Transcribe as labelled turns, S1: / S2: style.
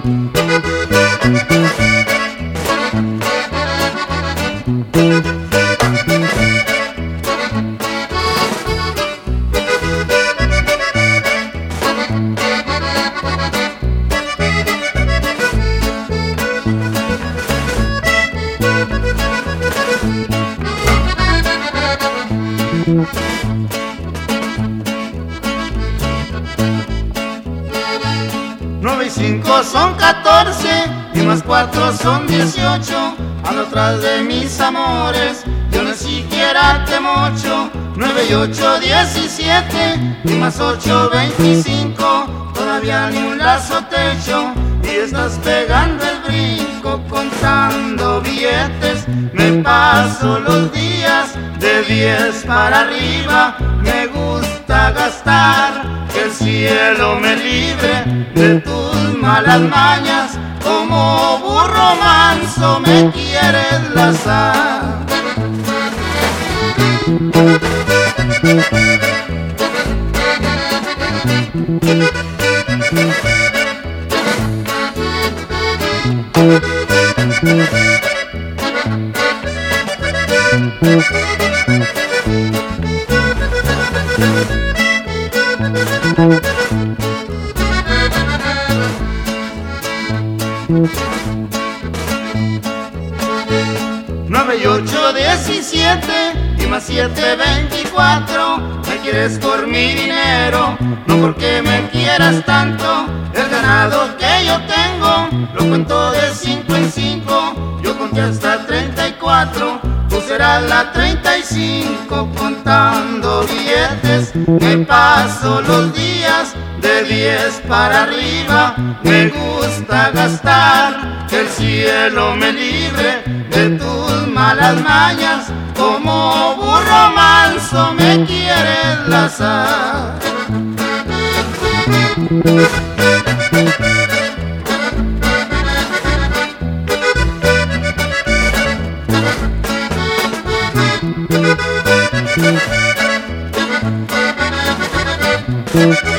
S1: Nueve y 5 son 14 y más 4 son 18. Ando atrás de mis amores, yo no siquiera te mocho. 9 y 8, 17 y más 8, 25. Todavía ni un lazo te echo y estás pegando el brinco contando billetes. Me paso los días de 10 para arriba, me gusta gastar, que el cielo me libre de tus malas mañas. Como burro manso me quieres lazar. Nueve y 8, 17 y más 7, 24. Me quieres por mi dinero, no porque me quieras tanto. El ganado que yo tengo lo cuento de 5 en 5. Yo conté hasta 34, tú serás la 35. Contando billetes me paso los días de 10 para arriba. Me gusta gastar, que el cielo me libre de tus malas mañas. Como burro manso me quieres lazar.
S2: Thank you.